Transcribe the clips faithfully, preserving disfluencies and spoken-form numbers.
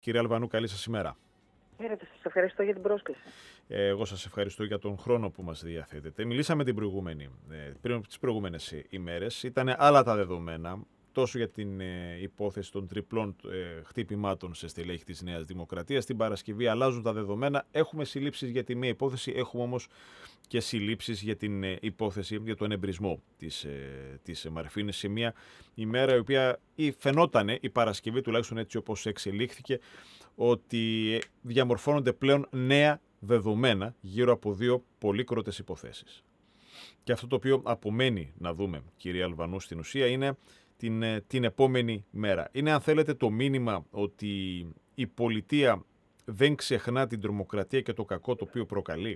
Κύριε Αλβανού, καλή σας ημέρα. Χαίρετε, σας ευχαριστώ για την πρόσκληση. Ε, εγώ σας ευχαριστώ για τον χρόνο που μας διαθέτετε. Μιλήσαμε την προηγούμενη, πριν τις προηγούμενες ημέρες. Ήταν άλλα τα δεδομένα, τόσο για την ε, υπόθεση των τριπλών ε, χτυπημάτων σε στελέχη της Νέας Δημοκρατίας. Την Παρασκευή αλλάζουν τα δεδομένα. Έχουμε συλλήψεις για τη μία υπόθεση, έχουμε όμως και συλλήψεις για την ε, υπόθεση, για τον εμπρισμό της, ε, της Μαρφίνης, σε μια ημέρα η οποία ή φαινότανε, η Παρασκευή τουλάχιστον έτσι όπως εξελίχθηκε, ότι διαμορφώνονται πλέον νέα δεδομένα γύρω από δύο πολύκροτες υποθέσεις. Και αυτό το οποίο απομένει να δούμε, κύριε Αλβανού, στην ουσία είναι την, την επόμενη μέρα. Είναι, αν θέλετε, το μήνυμα ότι η πολιτεία δεν ξεχνά την τρομοκρατία και το κακό το οποίο προκαλεί.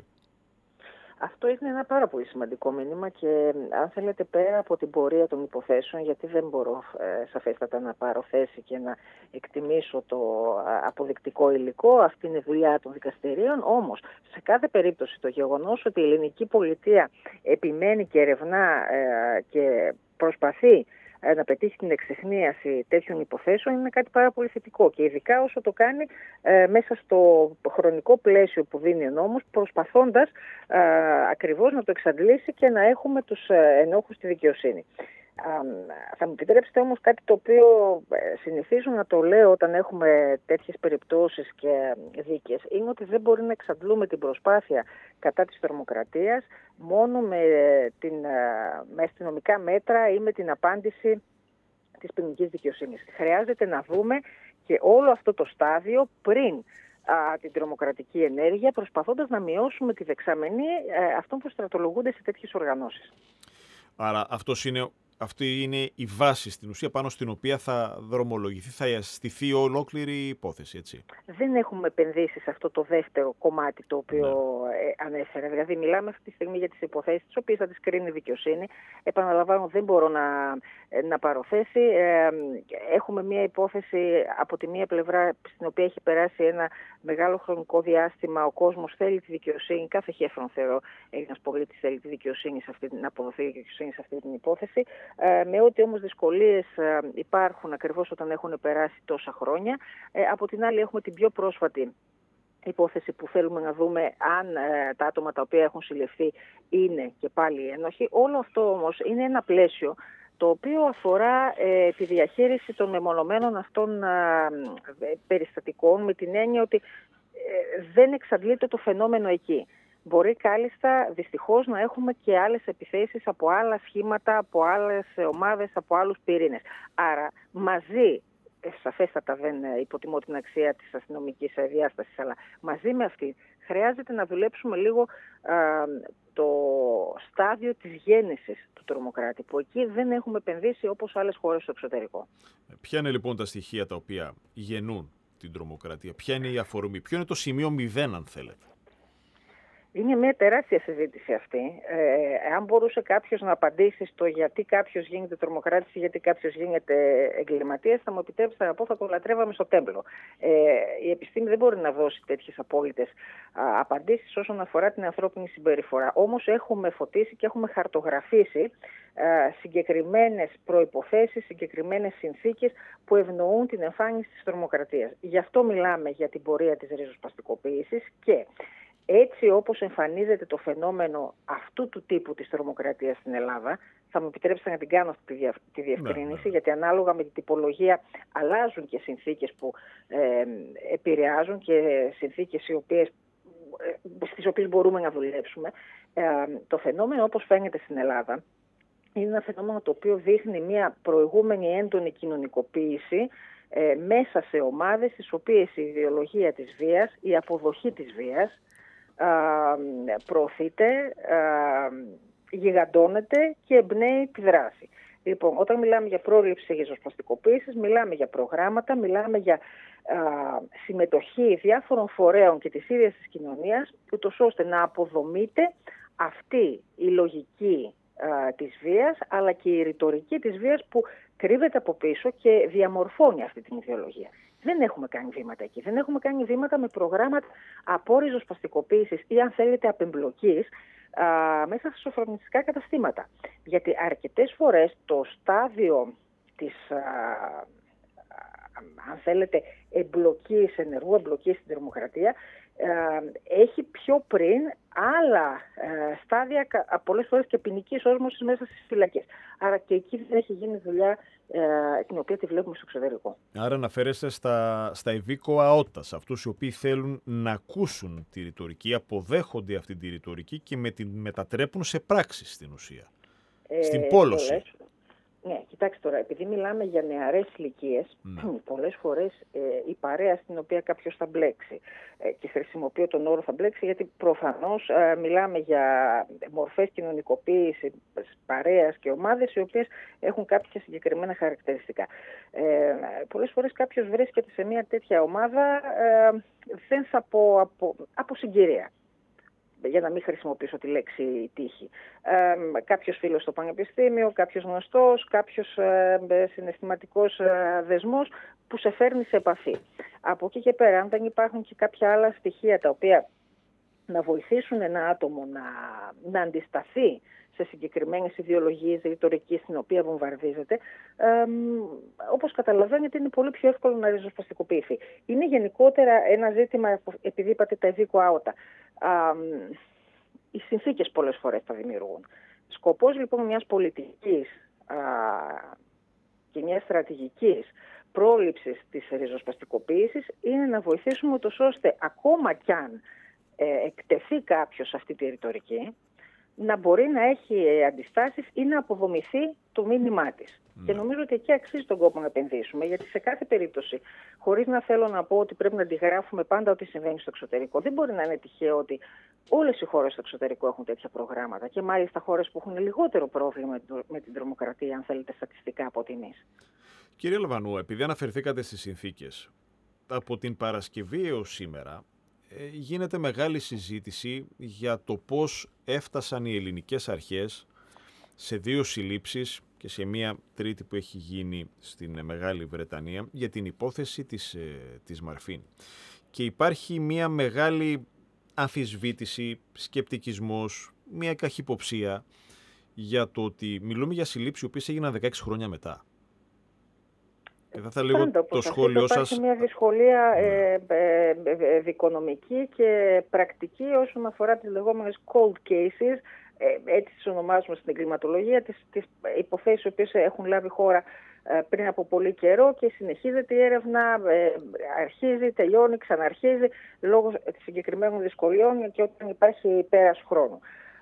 Αυτό είναι ένα πάρα πολύ σημαντικό μήνυμα και αν θέλετε, πέρα από την πορεία των υποθέσεων, γιατί δεν μπορώ ε, σαφέστατα να πάρω θέση και να εκτιμήσω το αποδεικτικό υλικό, αυτή είναι δουλειά των δικαστηρίων, όμως σε κάθε περίπτωση το γεγονός ότι η ελληνική πολιτεία επιμένει και ερευνά ε, και προσπαθεί να πετύχει την εξιχνίαση τέτοιων υποθέσεων είναι κάτι πάρα πολύ θετικό και ειδικά όσο το κάνει ε, μέσα στο χρονικό πλαίσιο που δίνει ο νόμος, προσπαθώντας ε, ακριβώς να το εξαντλήσει και να έχουμε τους ε, ενόχους στη δικαιοσύνη. Θα μου επιτρέψετε όμως κάτι το οποίο συνηθίζω να το λέω όταν έχουμε τέτοιες περιπτώσεις και δίκες, είναι ότι δεν μπορεί να εξαντλούμε την προσπάθεια κατά της τρομοκρατίας μόνο με, την, με αστυνομικά μέτρα ή με την απάντηση της ποινικής δικαιοσύνης. Χρειάζεται να δούμε και όλο αυτό το στάδιο πριν α, την τρομοκρατική ενέργεια, προσπαθώντας να μειώσουμε τη δεξαμενή ε, αυτών που στρατολογούνται σε τέτοιες οργανώσεις. Άρα αυτός είναι... Αυτή είναι η βάση στην ουσία πάνω στην οποία θα δρομολογηθεί, θα στηθεί ολόκληρη η υπόθεση, έτσι. Δεν έχουμε επενδύσει σε αυτό το δεύτερο κομμάτι το οποίο ναι. ανέφερα. Δηλαδή μιλάμε αυτή τη στιγμή για τις υποθέσεις τις οποίες θα τις κρίνει η δικαιοσύνη. Επαναλαμβάνω, δεν μπορώ να, να πάρω θέση. Ε, έχουμε μια υπόθεση από τη μία πλευρά στην οποία έχει περάσει ένα μεγάλο χρονικό διάστημα. Ο κόσμος θέλει τη δικαιοσύνη. Κάθε χέφρον θεωρώ ένας πολίτης θέλει τη δικαιοσύνη σε αυτή, να αποδοθεί η δικαιοσύνη σε αυτή την υπόθεση. Ε, με ό,τι όμως δυσκολίες ε, υπάρχουν ακριβώς όταν έχουν περάσει τόσα χρόνια. Ε, από την άλλη έχουμε την πιο πρόσφατη υπόθεση που θέλουμε να δούμε αν ε, τα άτομα τα οποία έχουν συλληφθεί είναι και πάλι ένοχοι. Όλο αυτό όμως είναι ένα πλαίσιο το οποίο αφορά ε, τη διαχείριση των μεμονωμένων αυτών ε, περιστατικών με την έννοια ότι ε, δεν εξαντλείται το φαινόμενο εκεί. Μπορεί κάλλιστα δυστυχώς να έχουμε και άλλες επιθέσεις από άλλα σχήματα, από άλλες ομάδες, από άλλους πυρήνες. Άρα μαζί, σαφέστατα δεν υποτιμώ την αξία της αστυνομικής διάστασης, αλλά μαζί με αυτή χρειάζεται να δουλέψουμε λίγο α, το στάδιο της γέννησης του τρομοκράτη, που εκεί δεν έχουμε επενδύσει όπως άλλες χώρες στο εξωτερικό. Ποια είναι λοιπόν τα στοιχεία τα οποία γεννούν την τρομοκρατία, ποια είναι η αφορμή, ποιο είναι το σημείο μηδέν αν θέλετε? Είναι μια τεράστια συζήτηση αυτή. Ε, αν μπορούσε κάποιος να απαντήσει στο γιατί κάποιος γίνεται τρομοκράτης ή γιατί κάποιος γίνεται εγκληματίας, θα μου επιτρέψετε να πω, θα το λατρεύαμε στο τέμπλο. Ε, η επιστήμη δεν μπορεί να δώσει τέτοιες απόλυτες α, απαντήσεις όσον αφορά την ανθρώπινη συμπεριφορά. Όμως έχουμε φωτίσει και έχουμε χαρτογραφήσει α, συγκεκριμένες προϋποθέσεις, συγκεκριμένες συνθήκες που ευνοούν την εμφάνιση της τρομοκρατίας. Γι' αυτό μιλάμε για την πορεία της ριζοσπαστικοποίησης και έτσι όπως εμφανίζεται το φαινόμενο αυτού του τύπου της τρομοκρατίας στην Ελλάδα, θα μου επιτρέψετε να την κάνω αυτή τη διευκρίνηση, ναι, ναι. γιατί ανάλογα με την τυπολογία αλλάζουν και συνθήκες που ε, επηρεάζουν και συνθήκες οι οποίες, ε, στις οποίες μπορούμε να δουλέψουμε. Ε, το φαινόμενο όπως φαίνεται στην Ελλάδα είναι ένα φαινόμενο το οποίο δείχνει μια προηγούμενη έντονη κοινωνικοποίηση ε, μέσα σε ομάδες στις οποίες η ιδεολογία της βίας, η αποδοχή της βίας, Uh, προωθείται, uh, γιγαντώνεται και εμπνέει τη δράση. Λοιπόν, όταν μιλάμε για πρόληψη ριζοσπαστικοποίησης, μιλάμε για προγράμματα, μιλάμε για uh, συμμετοχή διάφορων φορέων και της ίδιας της κοινωνίας, ούτως ώστε να αποδομείται αυτή η λογική uh, της βίας, αλλά και η ρητορική της βίας που κρύβεται από πίσω και διαμορφώνει αυτή την ιδεολογία. Δεν έχουμε κάνει βήματα εκεί. Δεν έχουμε κάνει βήματα με προγράμματα από ριζοσπαστικοποίησης ή, αν θέλετε, απεμπλοκής α, μέσα στα σοφρονιστικά καταστήματα. Γιατί αρκετές φορές το στάδιο της α, αν θέλετε, εμπλοκής, ενεργού εμπλοκής στην τρομοκρατία, έχει πιο πριν άλλα ε, στάδια, πολλές φορές και ποινικής όσμωσης μέσα στις φυλακές. Άρα και εκεί δεν έχει γίνει δουλειά ε, την οποία τη βλέπουμε στο εξωτερικό. Άρα αναφέρεστε στα, στα ευήκοα ότας, αυτούς οι οποίοι θέλουν να ακούσουν τη ρητορική, αποδέχονται αυτή τη ρητορική και με την μετατρέπουν σε πράξεις στην ουσία, ε, στην πόλωση. Πολλές. Ναι, κοιτάξτε τώρα, επειδή μιλάμε για νεαρές ηλικίες, mm. πολλές φορές ε, η παρέα στην οποία κάποιος θα μπλέξει, ε, και χρησιμοποιώ τον όρο θα μπλέξει γιατί προφανώς ε, μιλάμε για μορφές κοινωνικοποίησης, παρέας και ομάδες οι οποίες έχουν κάποια συγκεκριμένα χαρακτηριστικά. Ε, πολλές φορές κάποιος βρίσκεται σε μια τέτοια ομάδα, ε, δεν θα πω από, από συγκυρία, για να μην χρησιμοποιήσω τη λέξη τύχη. Ε, κάποιος φίλος στο πανεπιστήμιο, κάποιος γνωστός, κάποιος ε, συναισθηματικός ε, δεσμός που σε φέρνει σε επαφή. Από εκεί και πέρα, αν δεν υπάρχουν και κάποια άλλα στοιχεία τα οποία να βοηθήσουν ένα άτομο να, να αντισταθεί σε συγκεκριμένες ιδεολογίες, ρητορική στην οποία βομβαρδίζεται, ε, όπως καταλαβαίνετε είναι πολύ πιο εύκολο να ριζοσπαστικοποιηθεί. Είναι γενικότερα ένα ζήτημα, επειδή είπατε τα ευήκοα ότα. Ε, οι συνθήκες πολλές φορές τα δημιουργούν. Σκοπός λοιπόν μιας πολιτικής α, και μιας στρατηγικής πρόληψης της ριζοσπαστικοποίησης είναι να βοηθήσουμε ούτως ώστε ακόμα κι αν ε, εκτεθεί κάποιος σε αυτή τη ρητορική, να μπορεί να έχει αντιστάσεις ή να αποδομηθεί το μήνυμά της. Mm. Και νομίζω ότι εκεί αξίζει τον κόπο να επενδύσουμε, γιατί σε κάθε περίπτωση, χωρίς να θέλω να πω ότι πρέπει να αντιγράφουμε πάντα ό,τι συμβαίνει στο εξωτερικό, δεν μπορεί να είναι τυχαίο ότι όλες οι χώρες στο εξωτερικό έχουν τέτοια προγράμματα και μάλιστα χώρες που έχουν λιγότερο πρόβλημα με την τρομοκρατία, αν θέλετε, στατιστικά από ότι εμείς. Κύριε Λαβανού, επειδή αναφερθήκατε στις συνθήκες, από την Παρασκευή έως σήμερα, γίνεται μεγάλη συζήτηση για το πώς έφτασαν οι ελληνικές αρχές σε δύο συλλήψεις και σε μία τρίτη που έχει γίνει στην Μεγάλη Βρετανία για την υπόθεση της, της Μαρφίν. Και υπάρχει μία μεγάλη αμφισβήτηση, σκεπτικισμός, μία καχυποψία για το ότι μιλούμε για συλλήψεις οι οποίες έγιναν δεκαέξι χρόνια μετά. Και θα ήθελα λίγο το σχόλιο σας. Υπάρχει μια δυσκολία ε, ε, ε, δικονομική και πρακτική όσον αφορά τις λεγόμενες cold cases, ε, έτσι τις ονομάζουμε στην εγκληματολογία, τις, τις υποθέσεις οι οποίες έχουν λάβει χώρα ε, πριν από πολύ καιρό και συνεχίζεται η έρευνα, ε, αρχίζει, τελειώνει, ξαναρχίζει λόγω συγκεκριμένων δυσκολιών και όταν υπάρχει πέρας χρόνου.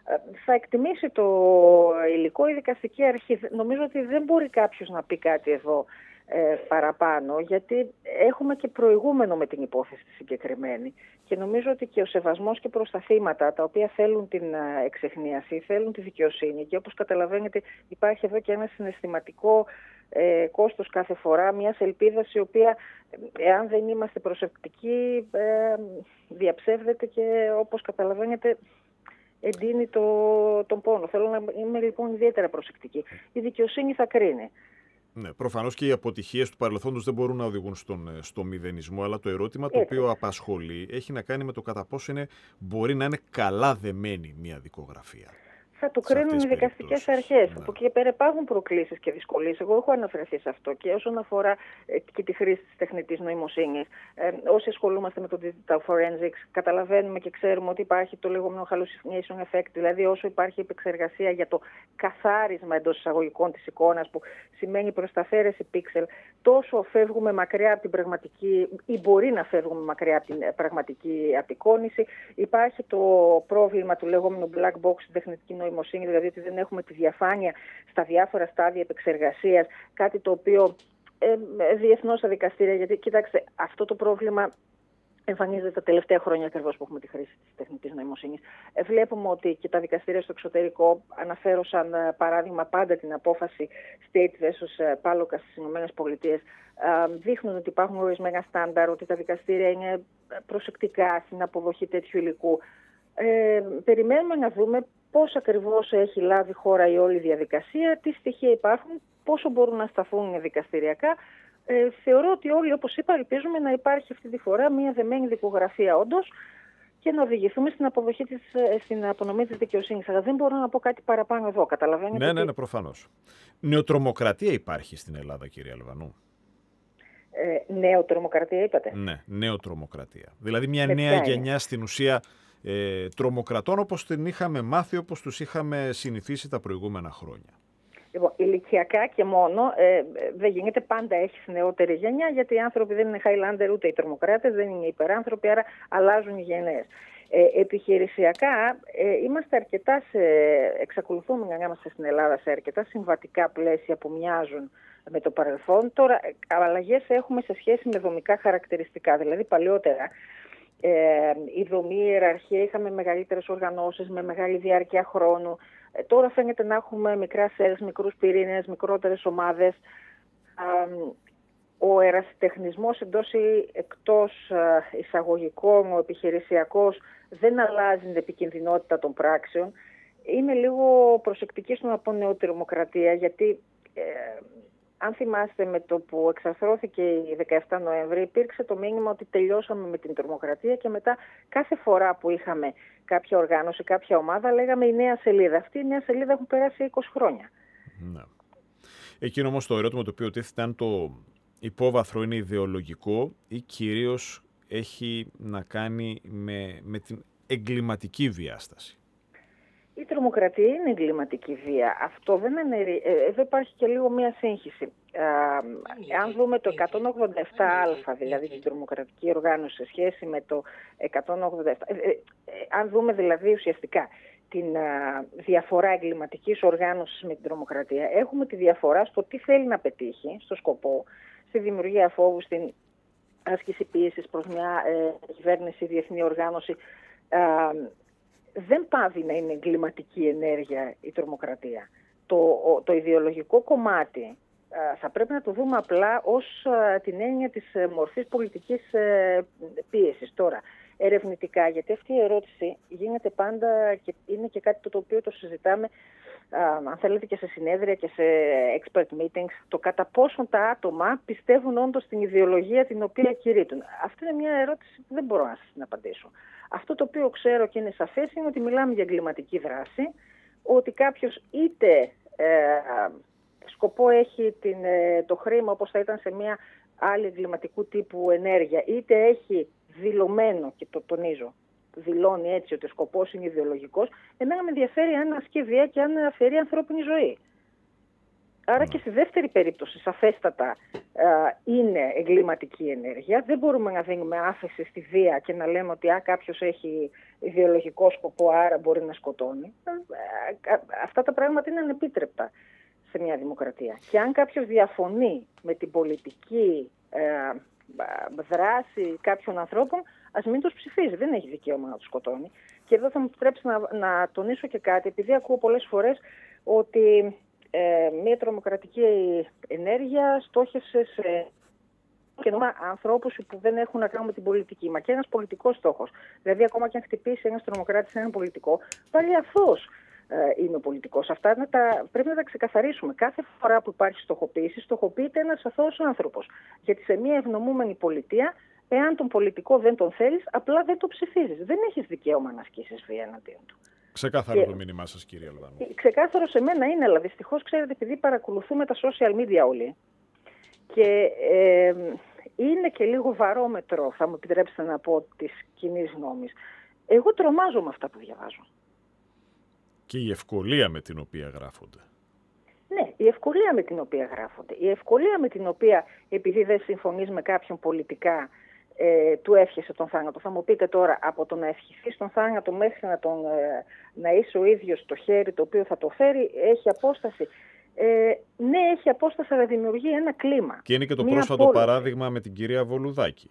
Θα εκτιμήσει το υλικό η δικαστική αρχή. Νομίζω ότι δεν μπορεί κάποιος να πει κάτι εδώ ε, παραπάνω, γιατί έχουμε και προηγούμενο με την υπόθεση τη συγκεκριμένη. Και νομίζω ότι και ο σεβασμός και προς τα θύματα, τα οποία θέλουν την εξεχνίαση, θέλουν τη δικαιοσύνη και όπως καταλαβαίνετε υπάρχει εδώ και ένα συναισθηματικό ε, κόστος κάθε φορά, μιας ελπίδας η οποία, εάν δεν είμαστε προσεκτικοί, ε, διαψεύδεται και όπως καταλαβαίνετε εντείνει το, τον πόνο. Θέλω να είμαι λοιπόν ιδιαίτερα προσεκτική. Η δικαιοσύνη θα κρίνει. Ναι, προφανώς και οι αποτυχίες του παρελθόντος δεν μπορούν να οδηγούν στον, στο μηδενισμό, αλλά το ερώτημα το Έτσι. οποίο απασχολεί έχει να κάνει με το κατά πόσο είναι, μπορεί να είναι καλά δεμένη μια δικογραφία. Θα το κρίνουν οι δικαστικές αρχές. Ναι. Από εκεί και πέρα υπάρχουν προκλήσεις και δυσκολίες. Εγώ έχω αναφερθεί σε αυτό και όσον αφορά ε, και τη χρήση της τεχνητής νοημοσύνης. Ε, όσοι ασχολούμαστε με το digital forensics, καταλαβαίνουμε και ξέρουμε ότι υπάρχει το λεγόμενο hallucination effect, δηλαδή όσο υπάρχει επεξεργασία για το καθάρισμα εντός εισαγωγικών της εικόνας, που σημαίνει προσταθέρεση πίξελ, τόσο φεύγουμε μακριά από την πραγματική, ή μπορεί να φεύγουμε μακριά από την πραγματική απεικόνηση. Υπάρχει το πρόβλημα του λεγόμενου black box στην τεχνητική νοημοσύνη, δηλαδή ότι δεν έχουμε τη διαφάνεια στα διάφορα στάδια επεξεργασίας, κάτι το οποίο ε, διεθνώς στα δικαστήρια, γιατί κοιτάξτε, αυτό το πρόβλημα εμφανίζεται τα τελευταία χρόνια ακριβώς που έχουμε τη χρήση της τεχνητής νοημοσύνης. Ε, βλέπουμε ότι και τα δικαστήρια στο εξωτερικό, αναφέρω σαν ε, παράδειγμα πάντα την απόφαση State versus Palokas στις ΗΠΑ, ε, δείχνουν ότι υπάρχουν ορισμένα στάνταρ, ότι τα δικαστήρια είναι προσεκτικά στην αποδοχή τέτοιου υλικού. Ε, περιμένουμε να δούμε πώς ακριβώς έχει λάβει χώρα η όλη διαδικασία, τι στοιχεία υπάρχουν, πόσο μπορούν να σταθούν δικαστηριακά. Ε, θεωρώ ότι όλοι, όπως είπα, ελπίζουμε να υπάρχει αυτή τη φορά μια δεμένη δικογραφία όντως και να οδηγηθούμε στην, αποδοχή της, στην απονομή της δικαιοσύνης. Αλλά δεν μπορώ να πω κάτι παραπάνω εδώ, καταλαβαίνετε. Ναι, ναι, ναι, προφανώς. Νεοτρομοκρατία υπάρχει στην Ελλάδα, κύριε Αλβανού? Ε, νέο τρομοκρατία είπατε. Ναι, νέο τρομοκρατία. Δηλαδή μια Με νέα ποια γενιά είναι? στην ουσία ε, τρομοκρατών όπως την είχαμε μάθει, όπως τους είχαμε συνηθίσει τα προηγούμενα χρόνια. Λοιπόν, ηλικιακά και μόνο ε, δεν γίνεται, πάντα έχει νεότερη γενιά, γιατί οι άνθρωποι δεν είναι Highlander ούτε οι τρομοκράτες, δεν είναι υπεράνθρωποι, άρα αλλάζουν οι γενναίες. Ε, επιχειρησιακά ε, είμαστε αρκετά σε, εξακολουθούμε να είμαστε στην Ελλάδα σε αρκετά συμβατικά πλαίσια που μοιάζουν με το παρελθόν. Τώρα αλλαγές έχουμε σε σχέση με δομικά χαρακτηριστικά, δηλαδή παλιότερα ε, η δομή, η ιεραρχία, είχαμε μεγαλύτερες οργανώσεις με μεγάλη διάρκεια χρόνου. Ε, τώρα φαίνεται να έχουμε μικρά σέλς, μικρούς πυρήνες, μικρότερες ομάδες. Ο ερασιτεχνισμός εντός ή εκτός εισαγωγικών, ο επιχειρησιακός, δεν αλλάζει την επικινδυνότητα των πράξεων. Είμαι λίγο προσεκτική στο να πω νεοτρομοκρατία, γιατί ε, αν θυμάστε με το που εξαρθρώθηκε η δεκαεφτά Νοεμβρίου, υπήρξε το μήνυμα ότι τελειώσαμε με την τρομοκρατία και μετά κάθε φορά που είχαμε κάποια οργάνωση, κάποια ομάδα, λέγαμε η νέα σελίδα. Αυτή η νέα σελίδα έχουν περάσει είκοσι χρόνια. Ναι. Εκείνο όμως το ερώτημα το οποίο τίθεται, αν το υπόβαθρο είναι ιδεολογικό ή κυρίως έχει να κάνει με, με την εγκληματική διάσταση. Η τρομοκρατία είναι εγκληματική βία. Αυτό δεν είναι. Ε, εδώ υπάρχει και λίγο μία σύγχυση. Ε, αν δούμε το εκατόν ογδόντα επτά α, δηλαδή την τρομοκρατική οργάνωση σε σχέση με το εκατόν ογδόντα επτά, ε, ε, αν δούμε δηλαδή ουσιαστικά την α, διαφορά εγκληματικής οργάνωσης με την τρομοκρατία, έχουμε τη διαφορά στο τι θέλει να πετύχει, στο σκοπό, στη δημιουργία φόβου, στην άσκηση πίεσης προς μια ε, κυβέρνηση, διεθνή οργάνωση. Ε, δεν πάβει να είναι εγκληματική ενέργεια η τρομοκρατία. Το, το ιδεολογικό κομμάτι α, θα πρέπει να το δούμε απλά ως α, την έννοια της μορφής πολιτικής ε, πίεσης. Τώρα, ερευνητικά, γιατί αυτή η ερώτηση γίνεται πάντα και είναι και κάτι το οποίο το συζητάμε, α, αν θέλετε, και σε συνέδρια και σε expert meetings, το κατά πόσον τα άτομα πιστεύουν όντως στην ιδεολογία την οποία κηρύττουν. Αυτή είναι μια ερώτηση που δεν μπορώ να σας την απαντήσω. Αυτό το οποίο ξέρω και είναι σαφές είναι ότι μιλάμε για εγκληματική δράση, ότι κάποιος είτε ε, σκοπό έχει την, ε, το χρήμα όπως θα ήταν σε μια άλλη εγκληματικού τύπου ενέργεια, είτε έχει δηλωμένο, και το τονίζω, δηλώνει έτσι ότι ο σκοπός είναι ιδεολογικός, εμένα με ενδιαφέρει αν ασκεί βία και αν αφαιρεί ανθρώπινη ζωή. Άρα και στη δεύτερη περίπτωση, σαφέστατα, α, είναι εγκληματική ενέργεια. Δεν μπορούμε να δίνουμε άφεση στη βία και να λέμε ότι α, κάποιος έχει ιδεολογικό σκοπό, άρα μπορεί να σκοτώνει. Α, αυτά τα πράγματα είναι ανεπίτρεπτα σε μια δημοκρατία. Και αν κάποιος διαφωνεί με την πολιτική ε, δράση κάποιων ανθρώπων, ας μην τους ψηφίζει. Δεν έχει δικαίωμα να τους σκοτώνει. Και εδώ θα μου επιτρέψει να, να τονίσω και κάτι, επειδή ακούω πολλές φορές ότι Ε, μια τρομοκρατική ενέργεια στόχευσε σε και νόμα ανθρώπους που δεν έχουν να κάνουν με την πολιτική. Μα και ένας πολιτικός στόχος. Δηλαδή, ακόμα και αν χτυπήσει ένας τρομοκράτης έναν πολιτικό, πάλι αυτός ε, είναι ο πολιτικός. Αυτά να τα, πρέπει να τα ξεκαθαρίσουμε. Κάθε φορά που υπάρχει στοχοποίηση, στοχοποιείται ένας αθώος άνθρωπος. Γιατί σε μια ευνομούμενη πολιτεία, εάν τον πολιτικό δεν τον θέλεις, απλά δεν το ψηφίζεις. Δεν έχεις δικαίωμα να ασκήσεις βία εναντίον του. Ξεκάθαρο και, το μήνυμά σας, κύριε Αλβανού. Ξεκάθαρο σε μένα είναι, αλλά δυστυχώς, ξέρετε, επειδή παρακολουθούμε τα social media όλοι και ε, είναι και λίγο βαρόμετρο, θα μου επιτρέψετε να πω, της κοινής γνώμης. Εγώ τρομάζω με αυτά που διαβάζω. Και η ευκολία με την οποία γράφονται. Ναι, η ευκολία με την οποία γράφονται. Η ευκολία με την οποία, επειδή δεν συμφωνείς με κάποιον πολιτικά, Ε, του εύχεσαι τον θάνατο. Θα μου πείτε τώρα, από το να ευχηθείς τον θάνατο μέχρι να, τον, ε, να είσαι ο ίδιος το χέρι το οποίο θα το φέρει, έχει απόσταση. Ε, ναι, έχει απόσταση, αλλά δημιουργεί ένα κλίμα. Και είναι και το πρόσφατο πόλη. παράδειγμα με την κυρία Βολουδάκη.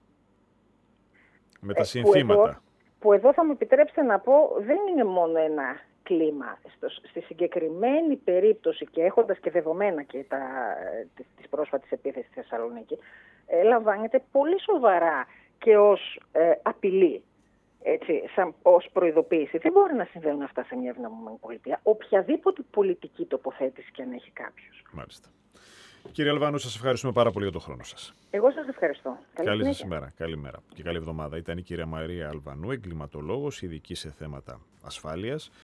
Με τα ε, συνθήματα. Που εδώ, που εδώ θα μου επιτρέψετε να πω, δεν είναι μόνο ένα κλίμα. Στο, στη συγκεκριμένη περίπτωση, και έχοντας και δεδομένα και τα, της, της πρόσφατης επίθεσης στη Θεσσαλονίκη, ε, λαμβάνεται πολύ σοβαρά και ως ε, απειλή, έτσι, σαν, ως προειδοποίηση. Δεν μπορεί να συμβαίνουν αυτά σε μια ευνομούμενη πολιτεία, οποιαδήποτε πολιτική τοποθέτηση και αν έχει κάποιος. Μάλιστα. Κύριε Αλβανού, σας ευχαριστούμε πάρα πολύ για τον χρόνο σας. Εγώ σας ευχαριστώ. Καλή, καλή σας ημέρα. Καλημέρα και καλή εβδομάδα. Ήταν η κυρία Μαρία Αλβανού, εγκληματολόγος, ειδική σε θέματα ασφάλειας.